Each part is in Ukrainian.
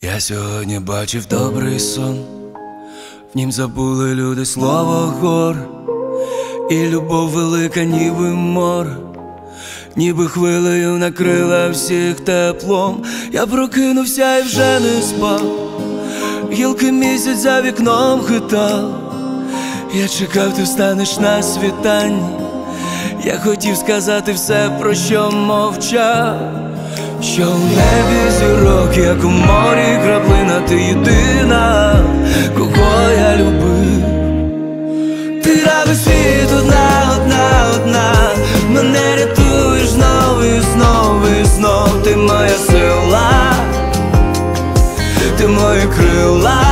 Я сьогодні бачив добрий сон, в нім забули люди слово гор, і любов велика, ніби море, ніби хвилею накрила всіх теплом. Я прокинувся і вже не спав, гілки місяць за вікном хитав. Я чекав, ти встанеш на світанні. Я хотів сказати все, про що мовчав. Що в небі зірок, як у морі краплина, ти єдина, кого я любив. Ти на весь світ одна, одна, одна, мене рятуєш знову і знову і знов. Ти моя сила, ти мої крила.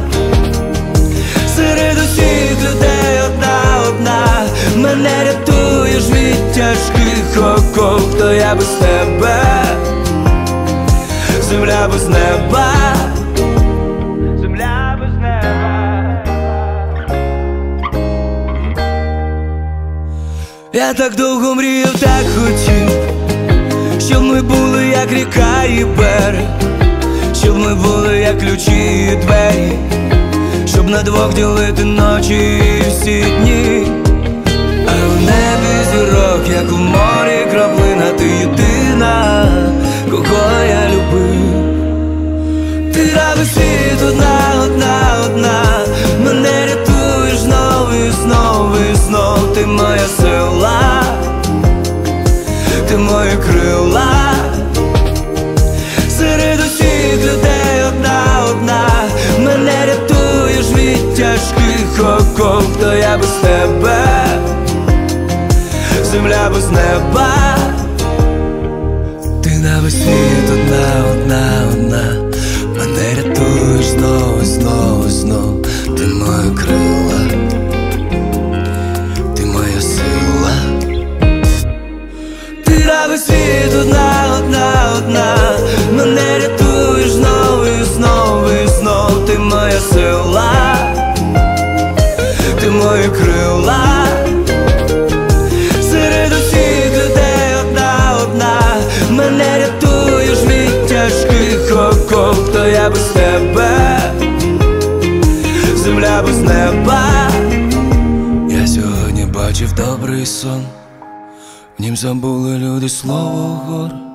Серед усіх людей одна, одна, мене рятуєш від тяжких оков. То я без тебе, земля без неба, земля без неба. Я так довго мріяв, так хотів, щоб ми були як ріка і берег, щоб ми були як ключі і двері, щоб на двох ділити ночі і всі дні. А в небі зірок, як у морі краплина, ти єдина, кого я любив. Ти на весь світ одна, одна, одна, мене рятуєш знову і знову і знов. Ти моя сила, ти мої крила. Серед усіх людей одна, одна, мене рятуєш від тяжких оков. То я без тебе, земля без неба. Ти на весь світ одна, одна, одна, мене рятуєш знову, знову, знову. Ти мої крила, ти моя сила. Ти на весь світ одна, одна, одна, мене рятуєш знову і знову і знов. Ти моя сила, ти мої крила. Серед усіх людей одна, одна, мене рятуєш від тяжких оков. То я без тебе, земля без неба. Я сьогодні бачив добрий сон, в нім забули люди слово гор,